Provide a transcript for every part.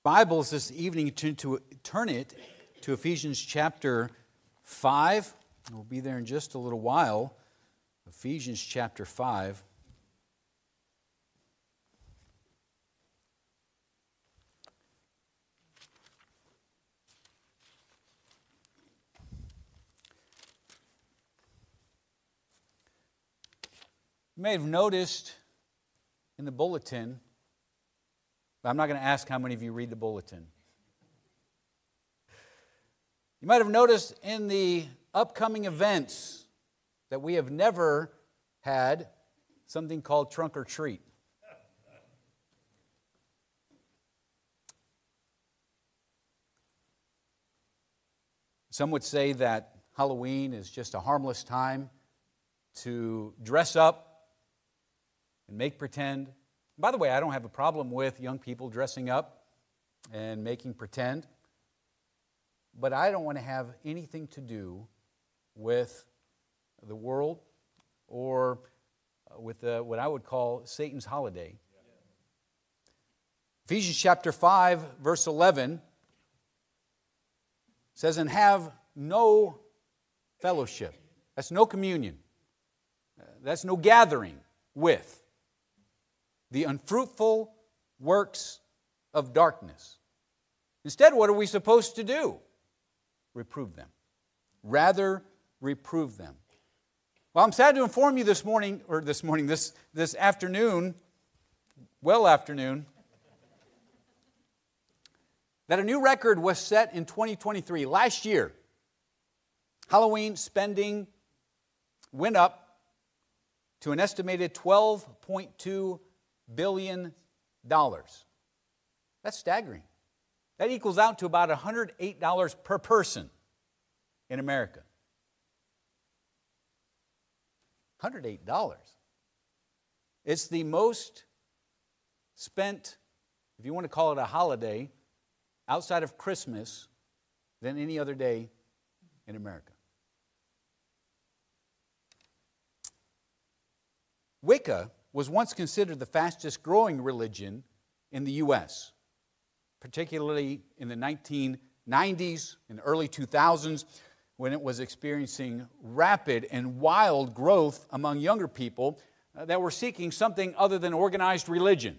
Bibles this evening, turn it to Ephesians chapter 5. We'll be there in just a little while. Ephesians chapter 5. You may have noticed in the bulletin, but I'm not going to ask how many of you read the bulletin. You might have noticed in the upcoming events that we have never had something called Trunk or Treat. Some would say that Halloween is just a harmless time to dress up and make pretend. By the way, I don't have a problem with young people dressing up and making pretend, but I don't want to have anything to do with the world or with what I would call Satan's holiday. Ephesians chapter 5, verse 11 says, "And have no fellowship." That's no communion. That's no gathering with the unfruitful works of darkness. Instead, what are we supposed to do? Reprove them. Rather, reprove them. Well, I'm sad to inform you this afternoon, that a new record was set in 2023. Last year, Halloween spending went up to an estimated $12.2 billion. That's staggering. That equals out to about $108 per person in America. $108. It's the most spent, if you want to call it a holiday, outside of Christmas than any other day in America. Wicca was once considered the fastest growing religion in the U.S., particularly in the 1990s and early 2000s, when it was experiencing rapid and wild growth among younger people that were seeking something other than organized religion.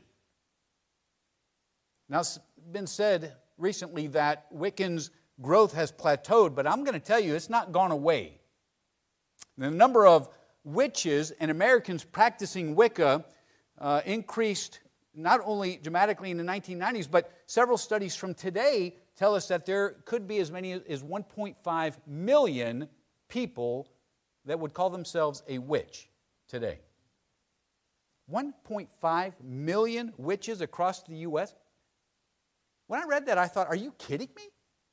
Now, it's been said recently that Wiccan's growth has plateaued, but I'm going to tell you it's not gone away. The number of witches and Americans practicing Wicca increased not only dramatically in the 1990s, but several studies from today tell us that there could be as many as 1.5 million people that would call themselves a witch today. 1.5 million witches across the U.S.? When I read that, I thought, are you kidding me?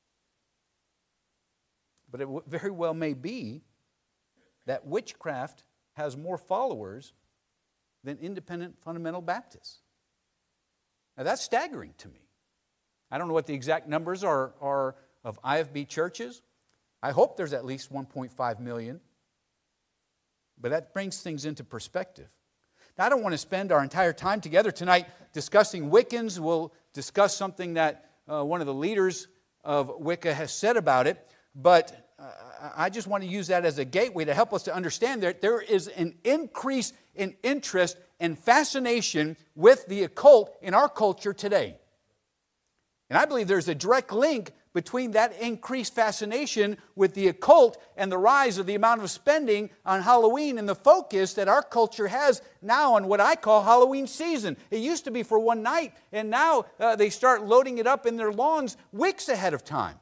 But it very well may be that witchcraft has more followers than independent fundamental Baptists. Now that's staggering to me. I don't know what the exact numbers are of IFB churches. I hope there's at least 1.5 million. But that brings things into perspective. Now I don't want to spend our entire time together tonight discussing Wiccans. We'll discuss something that one of the leaders of Wicca has said about it. But I just want to use that as a gateway to help us to understand that there is an increase in interest and fascination with the occult in our culture today. And I believe there's a direct link between that increased fascination with the occult and the rise of the amount of spending on Halloween and the focus that our culture has now on what I call Halloween season. It used to be for one night, and now they start loading it up in their lawns weeks ahead of time.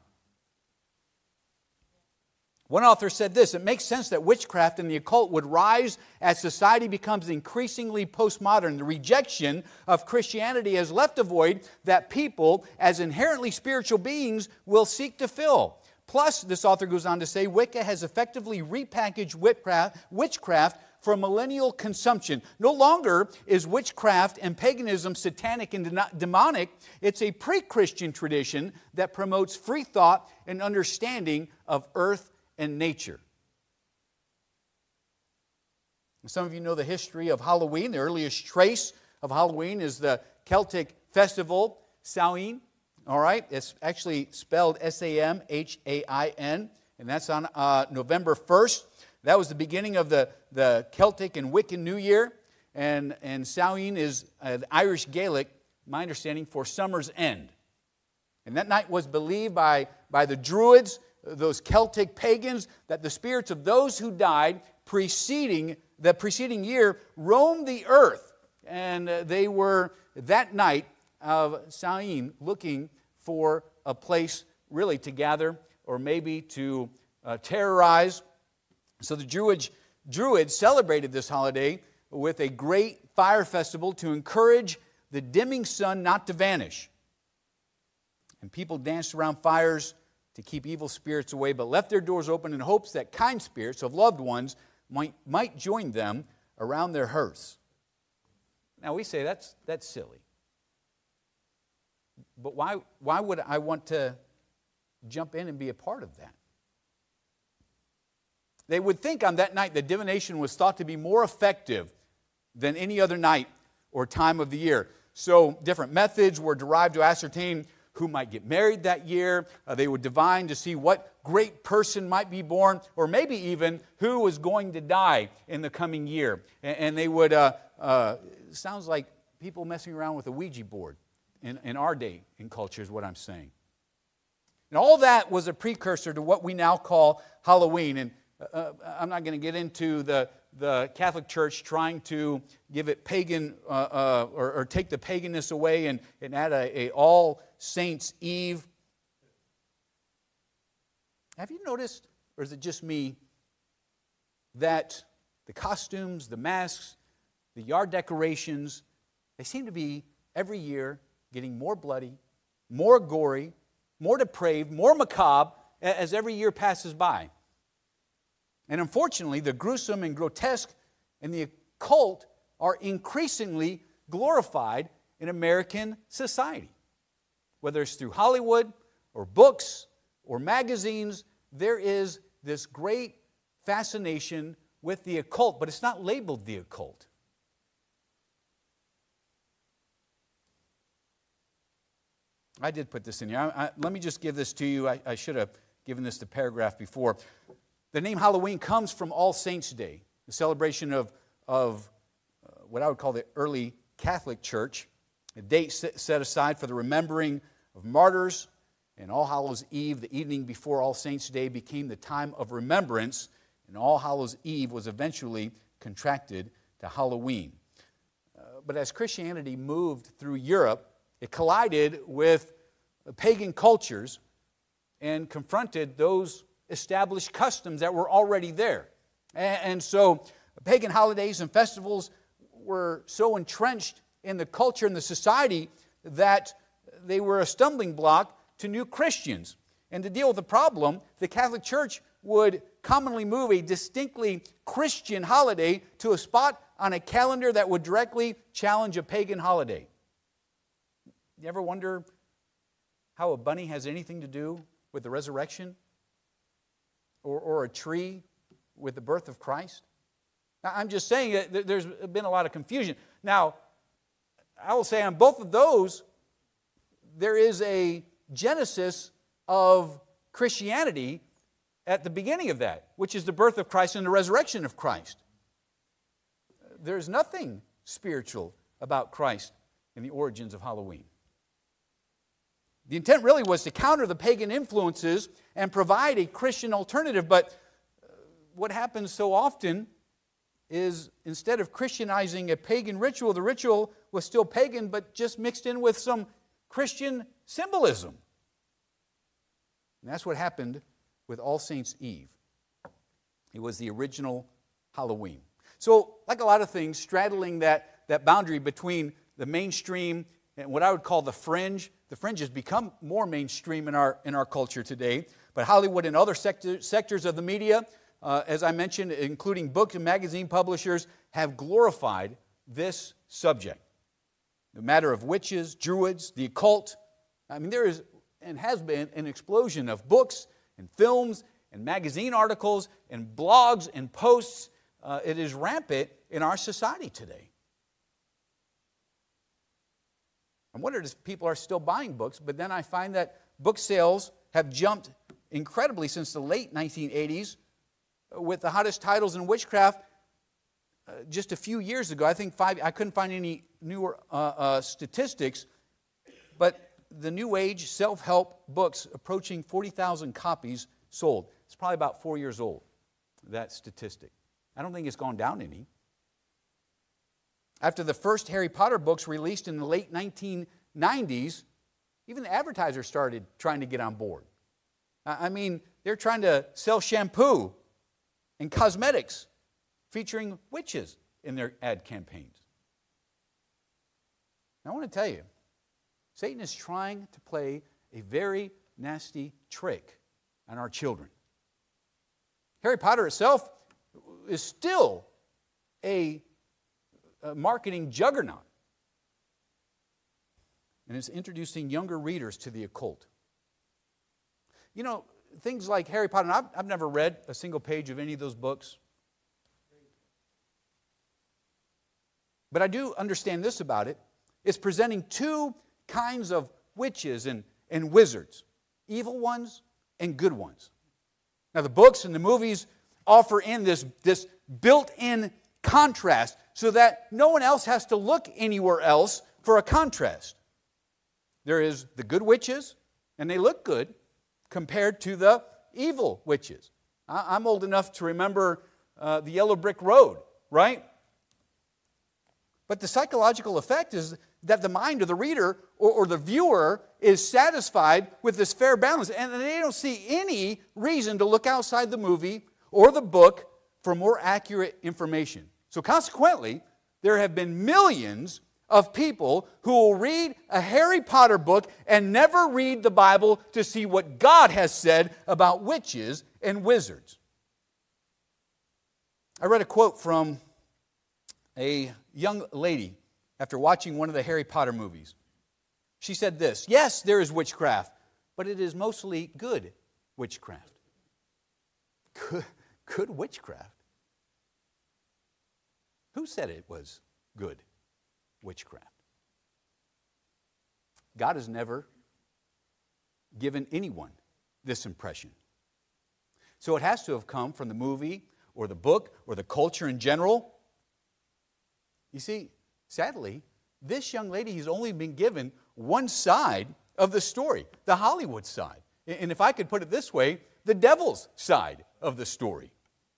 One author said this: it makes sense that witchcraft and the occult would rise as society becomes increasingly postmodern. The rejection of Christianity has left a void that people, as inherently spiritual beings, will seek to fill. Plus, this author goes on to say, Wicca has effectively repackaged witchcraft for millennial consumption. No longer is witchcraft and paganism satanic and demonic. It's a pre-Christian tradition that promotes free thought and understanding of earth and nature. Some of you know the history of Halloween. The earliest trace of Halloween is the Celtic festival, Samhain. All right, it's actually spelled Samhain, and that's on November 1st. That was the beginning of the Celtic and Wiccan New Year, and Samhain is the Irish Gaelic, my understanding, for summer's end. And that night was believed by the Druids, those Celtic pagans, that the spirits of those who died the preceding year roamed the earth, and they were that night of Samhain looking for a place really to gather or maybe to terrorize. So the Druids celebrated this holiday with a great fire festival to encourage the dimming sun not to vanish. And people danced around fires to keep evil spirits away, but left their doors open in hopes that kind spirits of loved ones might join them around their hearths. Now we say that's silly. But why would I want to jump in and be a part of that? They would think on that night that divination was thought to be more effective than any other night or time of the year. So different methods were derived to ascertain who might get married that year. They would divine to see what great person might be born, or maybe even who was going to die in the coming year. And they would, sounds like people messing around with a Ouija board in our day and culture is what I'm saying. And all that was a precursor to what we now call Halloween. And I'm not going to get into the Catholic Church trying to give it pagan or take the paganness away and add a All Saints Eve. Have you noticed, or is it just me, that the costumes, the masks, the yard decorations, they seem to be every year getting more bloody, more gory, more depraved, more macabre as every year passes by. And unfortunately, the gruesome and grotesque and the occult are increasingly glorified in American society. Whether it's through Hollywood or books or magazines, there is this great fascination with the occult, but it's not labeled the occult. I did put this in here. Let me just give this to you. I should have given this the paragraph before. The name Halloween comes from All Saints' Day, the celebration of what I would call the early Catholic Church, a date set aside for the remembering of martyrs. And All Hallows Eve, the evening before All Saints' Day, became the time of remembrance, and All Hallows Eve was eventually contracted to Halloween. But as Christianity moved through Europe, it collided with pagan cultures and confronted those established customs that were already there. And so pagan holidays and festivals were so entrenched in the culture and the society that they were a stumbling block to new Christians. And to deal with the problem, the Catholic Church would commonly move a distinctly Christian holiday to a spot on a calendar that would directly challenge a pagan holiday. You ever wonder how a bunny has anything to do with the resurrection? Or a tree with the birth of Christ? Now, I'm just saying that there's been a lot of confusion. Now, I will say on both of those, there is a genesis of Christianity at the beginning of that, which is the birth of Christ and the resurrection of Christ. There's nothing spiritual about Christ in the origins of Halloween. The intent really was to counter the pagan influences and provide a Christian alternative, but what happens so often is instead of Christianizing a pagan ritual, the ritual was still pagan but just mixed in with some Christian symbolism. And that's what happened with All Saints' Eve. It was the original Halloween. So, like a lot of things, straddling that boundary between the mainstream and what I would call the fringe has become more mainstream in our culture today. But Hollywood and other sectors of the media, as I mentioned, including book and magazine publishers, have glorified this subject. The matter of witches, druids, the occult. I mean, there is and has been an explosion of books and films and magazine articles and blogs and posts. It is rampant in our society today. I wondered if people are still buying books, but then I find that book sales have jumped incredibly since the late 1980s with the hottest titles in witchcraft. Just a few years ago, I couldn't find any newer statistics, but the New Age self-help books approaching 40,000 copies sold. It's probably about 4 years old, that statistic. I don't think it's gone down any. After the first Harry Potter books released in the late 1990s, even the advertisers started trying to get on board. I mean, they're trying to sell shampoo and cosmetics featuring witches in their ad campaigns. Now, I want to tell you, Satan is trying to play a very nasty trick on our children. Harry Potter itself is still a marketing juggernaut, and it's introducing younger readers to the occult. You know, things like Harry Potter, and I've never read a single page of any of those books, but I do understand this about it. It's presenting two kinds of witches and wizards, evil ones and good ones. Now, the books and the movies offer in this built-in contrast so that no one else has to look anywhere else for a contrast. There is the good witches, and they look good compared to the evil witches. I'm old enough to remember the Yellow Brick Road, right? But the psychological effect is that the mind of the reader or the viewer is satisfied with this fair balance, and they don't see any reason to look outside the movie or the book for more accurate information. So consequently, there have been millions of people who will read a Harry Potter book and never read the Bible to see what God has said about witches and wizards. I read a quote from a young lady after watching one of the Harry Potter movies. She said this: "Yes, there is witchcraft, but it is mostly good witchcraft." Good witchcraft? Who said it was good witchcraft? God has never given anyone this impression. So it has to have come from the movie or the book or the culture in general. You see, sadly, this young lady has only been given one side of the story, the Hollywood side. And if I could put it this way, the devil's side of the story.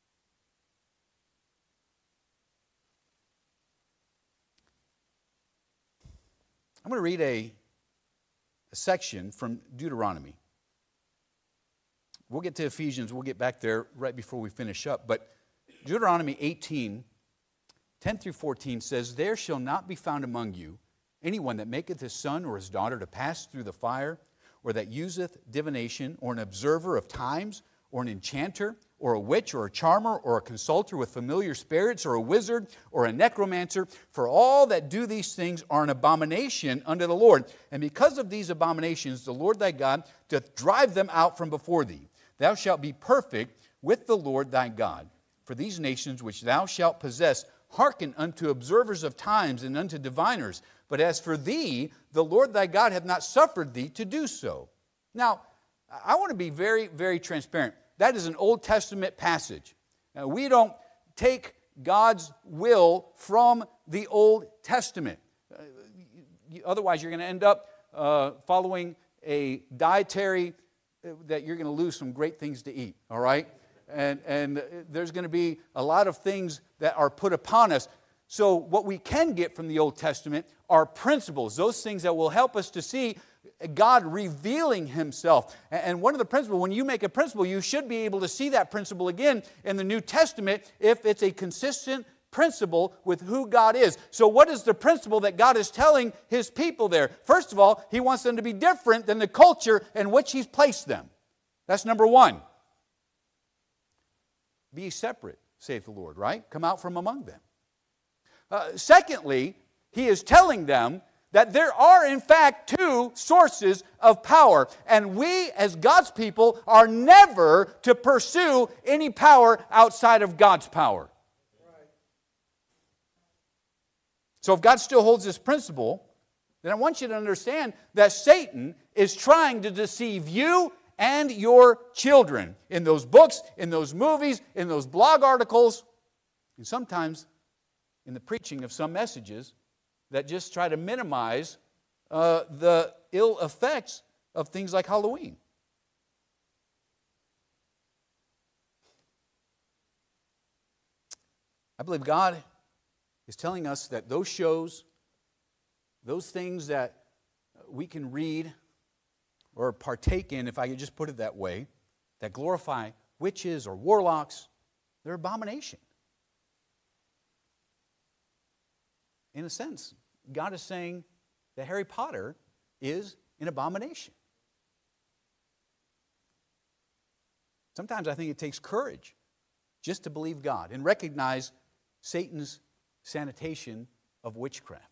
I'm going to read a section from Deuteronomy. We'll get to Ephesians. We'll get back there right before we finish up. But Deuteronomy 18, 10 through 14 says, "There shall not be found among you anyone that maketh his son or his daughter to pass through the fire, or that useth divination, or an observer of times, or an enchanter, or a witch, or a charmer, or a consulter with familiar spirits, or a wizard, or a necromancer. For all that do these things are an abomination unto the Lord. And because of these abominations, the Lord thy God doth drive them out from before thee. Thou shalt be perfect with the Lord thy God. For these nations which thou shalt possess hearken unto observers of times and unto diviners. But as for thee, the Lord thy God hath not suffered thee to do so." Now, I want to be very, very transparent. That is an Old Testament passage. Now, we don't take God's will from the Old Testament. Otherwise, you're going to end up following a dietary that you're going to lose some great things to eat, all right? And there's going to be a lot of things that are put upon us. So what we can get from the Old Testament are principles, those things that will help us to see God revealing Himself. And one of the principles, when you make a principle, you should be able to see that principle again in the New Testament if it's a consistent principle with who God is. So what is the principle that God is telling His people there? First of all, He wants them to be different than the culture in which He's placed them. That's number one. Be separate, saith the Lord, right? Come out from among them. Secondly, He is telling them that there are, in fact, two sources of power. And we, as God's people, are never to pursue any power outside of God's power. So if God still holds this principle, then I want you to understand that Satan is trying to deceive you and your children in those books, in those movies, in those blog articles, and sometimes in the preaching of some messages that just try to minimize the ill effects of things like Halloween. I believe God is telling us that those shows, those things that we can read or partake in, if I could just put it that way, that glorify witches or warlocks, they're abomination. In a sense, God is saying that Harry Potter is an abomination. Sometimes I think it takes courage just to believe God and recognize Satan's sanitation of witchcraft.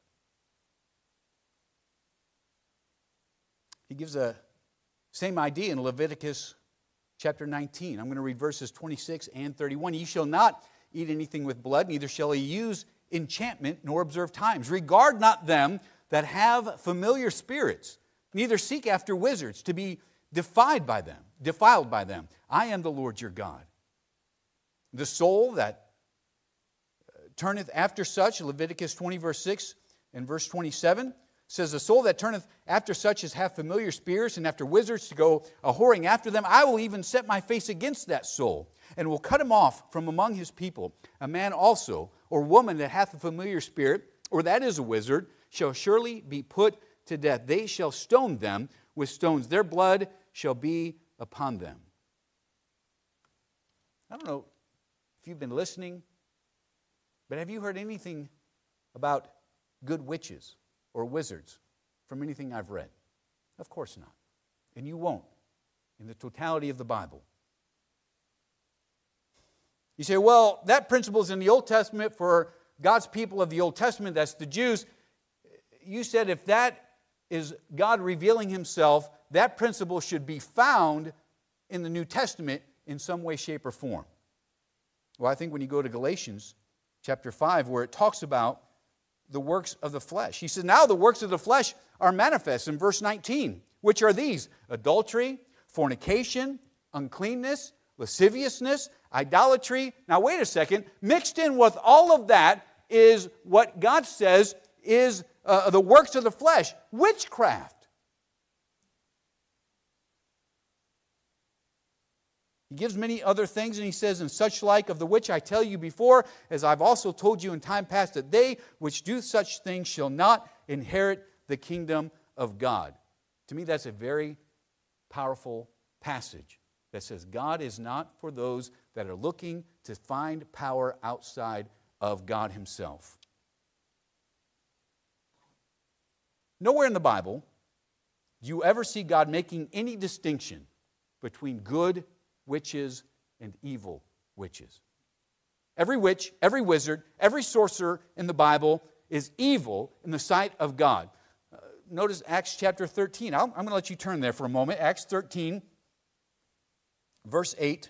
He gives the same idea in Leviticus chapter 19. I'm going to read verses 26 and 31. Ye shall not eat anything with blood, neither shall he use enchantment nor observe times. Regard not them that have familiar spirits, neither seek after wizards to be defiled by them. I am the Lord your God. The soul that turneth after such, Leviticus 20 verse 6 and verse 27, says, the soul that turneth after such as have familiar spirits and after wizards to go a-whoring after them, I will even set my face against that soul, and will cut him off from among his people. A man also, or woman that hath a familiar spirit, or that is a wizard, shall surely be put to death. They shall stone them with stones. Their blood shall be upon them. I don't know if you've been listening, but have you heard anything about good witches or wizards from anything I've read? Of course not. And you won't in the totality of the Bible. You say, well, that principle is in the Old Testament for God's people of the Old Testament, that's the Jews. You said if that is God revealing himself, that principle should be found in the New Testament in some way, shape, or form. Well, I think when you go to Galatians chapter 5, where it talks about the works of the flesh. He says, now the works of the flesh are manifest in verse 19, which are these: adultery, fornication, uncleanness, lasciviousness, idolatry. Now wait a second. Mixed in with all of that is what God says is the works of the flesh, witchcraft. He gives many other things, and he says, and such like of the which I tell you before, as I've also told you in time past, that they which do such things shall not inherit the kingdom of God. To me, that's a very powerful passage that says God is not for those that are looking to find power outside of God himself. Nowhere in the Bible do you ever see God making any distinction between good witches and evil witches. Every witch, every wizard, every sorcerer in the Bible is evil in the sight of God. Notice Acts chapter 13. I'm going to let you turn there for a moment. Acts 13, verse 8.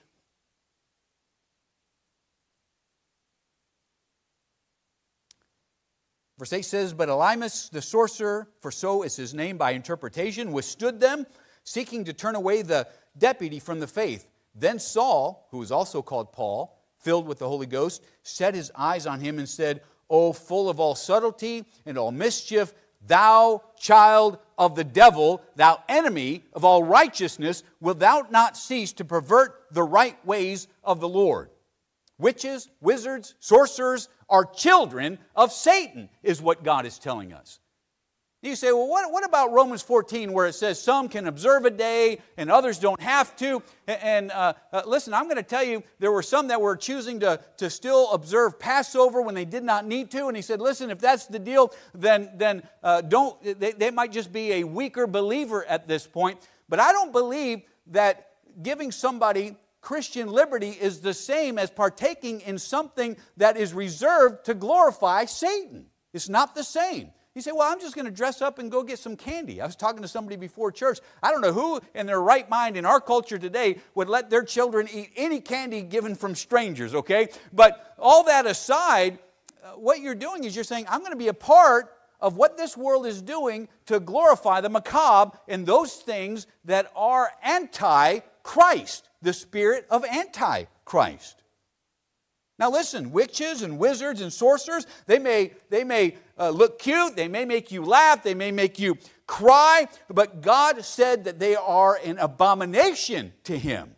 Verse 8 says, but Elymas the sorcerer, for so is his name by interpretation, withstood them, seeking to turn away the deputy from the faith. Then Saul, who was also called Paul, filled with the Holy Ghost, set his eyes on him and said, O full of all subtlety and all mischief, thou child of the devil, thou enemy of all righteousness, wilt thou not cease to pervert the right ways of the Lord? Witches, wizards, sorcerers are children of Satan, is what God is telling us. You say, well, what about Romans 14 where it says some can observe a day and others don't have to? And listen, I'm going to tell you, there were some that were choosing to still observe Passover when they did not need to. And he said, listen, if that's the deal, then they might just be a weaker believer at this point. But I don't believe that giving somebody Christian liberty is the same as partaking in something that is reserved to glorify Satan. It's not the same. You say, well, I'm just going to dress up and go get some candy. I was talking to somebody before church. I don't know who in their right mind in our culture today would let their children eat any candy given from strangers, okay? But all that aside, what you're doing is you're saying, I'm going to be a part of what this world is doing to glorify the macabre and those things that are anti-Christ, the spirit of anti-Christ. Now listen, witches and wizards and sorcerers, they may look cute, they may make you laugh, they may make you cry, but God said that they are an abomination to Him.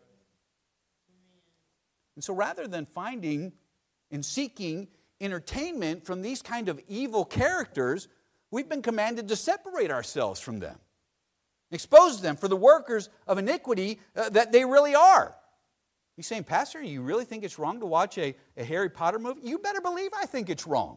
And so rather than finding and seeking entertainment from these kind of evil characters, we've been commanded to separate ourselves from them. Expose them for the workers of iniquity that they really are. You're saying, Pastor, you really think it's wrong to watch a Harry Potter movie? You better believe I think it's wrong.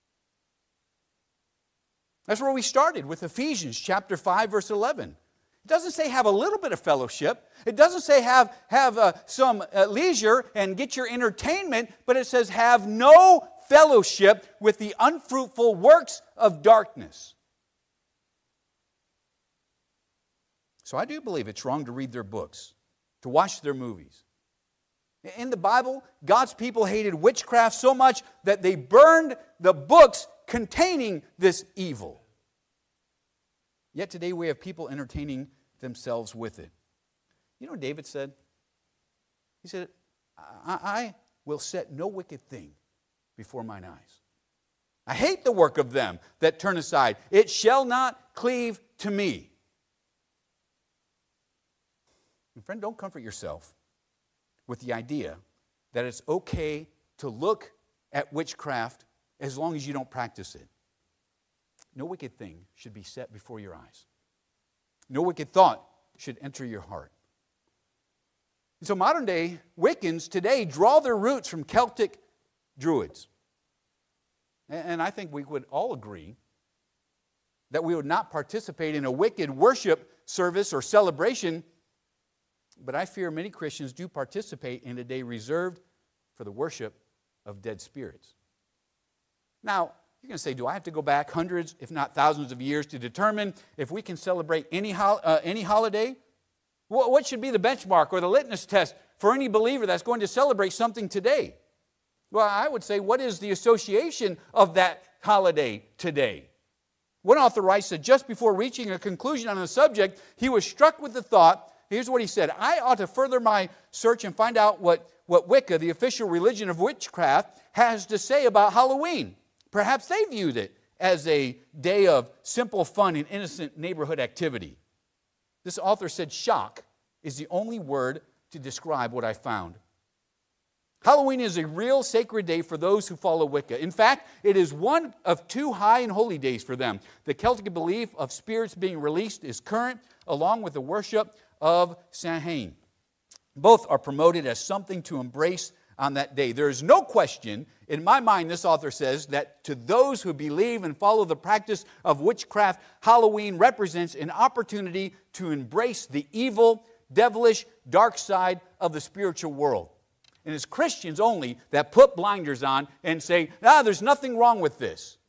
That's where we started with Ephesians chapter 5, verse 11. It doesn't say have a little bit of fellowship. It doesn't say have some leisure and get your entertainment, but it says have no fellowship with the unfruitful works of darkness. So I do believe it's wrong to read their books, to watch their movies. In the Bible, God's people hated witchcraft so much that they burned the books containing this evil. Yet today we have people entertaining themselves with it. You know what David said? He said, I will set no wicked thing before mine eyes. I hate the work of them that turn aside. It shall not cleave to me. And friend, don't comfort yourself with the idea that it's okay to look at witchcraft as long as you don't practice it. No wicked thing should be set before your eyes. No wicked thought should enter your heart. And so modern day Wiccans today draw their roots from Celtic Druids. And I think we would all agree that we would not participate in a wicked worship service or celebration, but I fear many Christians do participate in a day reserved for the worship of dead spirits. Now, you're going to say, do I have to go back hundreds, if not thousands of years to determine if we can celebrate any holiday? What should be the benchmark or the litmus test for any believer that's going to celebrate something today? Well, I would say, what is the association of that holiday today? One author writes that just before reaching a conclusion on the subject, he was struck with the thought, here's what he said, I ought to further my search and find out what Wicca, the official religion of witchcraft, has to say about Halloween. Perhaps they viewed it as a day of simple fun and innocent neighborhood activity. This author said shock is the only word to describe what I found. Halloween is a real sacred day for those who follow Wicca. In fact, it is one of two high and holy days for them. The Celtic belief of spirits being released is current, along with the worship of Samhain. Both are promoted as something to embrace on that day. There is no question, in my mind, this author says, that to those who believe and follow the practice of witchcraft, Halloween represents an opportunity to embrace the evil, devilish, dark side of the spiritual world. And it's Christians only that put blinders on and say, there's nothing wrong with this.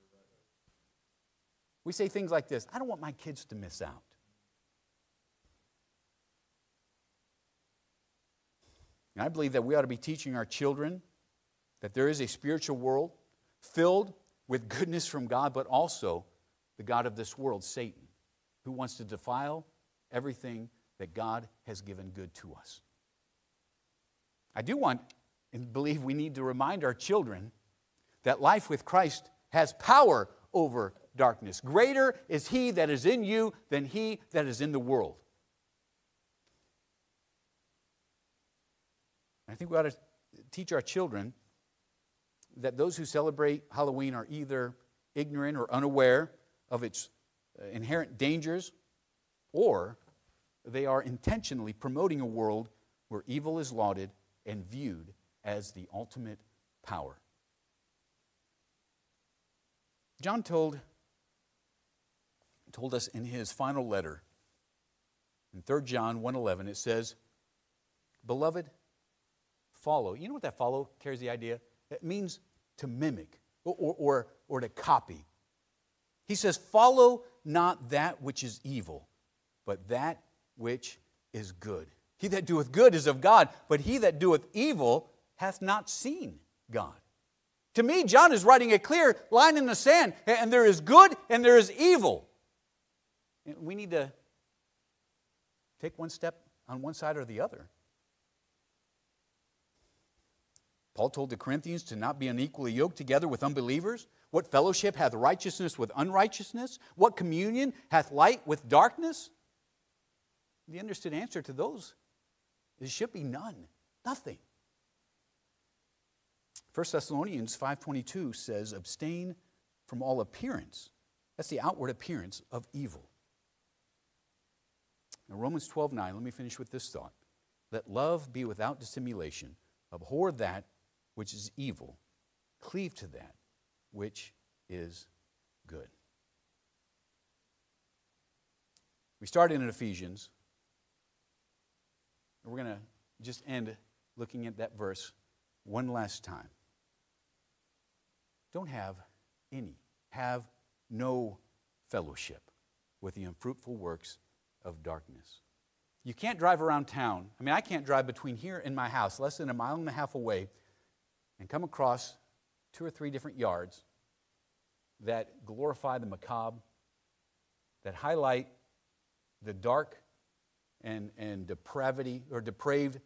We say things like this, I don't want my kids to miss out. And I believe that we ought to be teaching our children that there is a spiritual world filled with goodness from God, but also the god of this world, Satan, who wants to defile everything that God has given good to us. I do want and believe we need to remind our children that life with Christ has power over darkness. Greater is He that is in you than he that is in the world. I think we ought to teach our children that those who celebrate Halloween are either ignorant or unaware of its inherent dangers, or they are intentionally promoting a world where evil is lauded and viewed as the ultimate power. John told us in his final letter, in 3 John 1:11, it says, Beloved, follow. You know what that follow carries the idea? It means to mimic or to copy. He says, follow not that which is evil, but that which is good. He that doeth good is of God, but he that doeth evil hath not seen God. To me, John is writing a clear line in the sand, and there is good and there is evil. And we need to take one step on one side or the other. Paul told the Corinthians to not be unequally yoked together with unbelievers. What fellowship hath righteousness with unrighteousness? What communion hath light with darkness? The understood answer to those is should be none, nothing. 1 Thessalonians 5:22 says, abstain from all appearance. That's the outward appearance of evil. Now Romans 12:9, let me finish with this thought. Let love be without dissimulation. Abhor that which is evil. Cleave to that which is good. We started in Ephesians. We're going to just end looking at that verse one last time. Don't have no fellowship with the unfruitful works of darkness. You can't drive around town. I mean, I can't drive between here and my house, less than a mile and a half away, and come across 2 or 3 different yards that glorify the macabre, that highlight the dark and depravity or depraved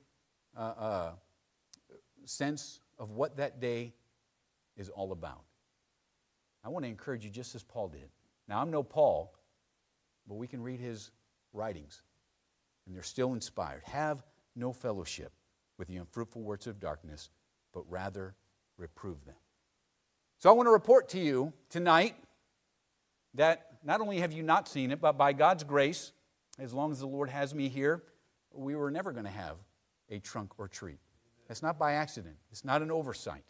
sense of what that day is all about. I want to encourage you just as Paul did. Now, I'm no Paul, but we can read his writings, and they're still inspired. Have no fellowship with the unfruitful works of darkness, but rather reprove them. So I want to report to you tonight that not only have you not seen it, but by God's grace, as long as the Lord has me here, we were never going to have a trunk or treat. That's not by accident. It's not an oversight.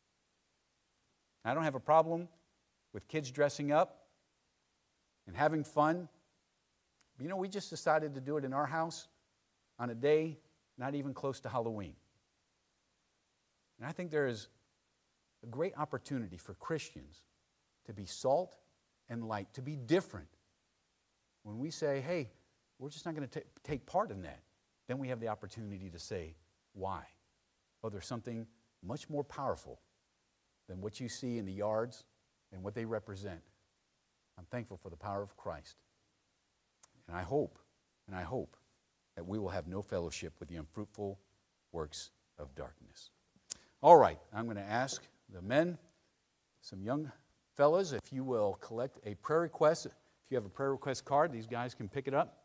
I don't have a problem with kids dressing up and having fun. But you know, we just decided to do it in our house on a day not even close to Halloween. And I think there is a great opportunity for Christians to be salt and light, to be different. When we say, hey, we're just not going to take part in that, then we have the opportunity to say, why? Oh, there's something much more powerful than what you see in the yards and what they represent. I'm thankful for the power of Christ. And I hope that we will have no fellowship with the unfruitful works of darkness. All right, I'm going to ask the men, some young fellas, if you will collect a prayer request. If you have a prayer request card, these guys can pick it up.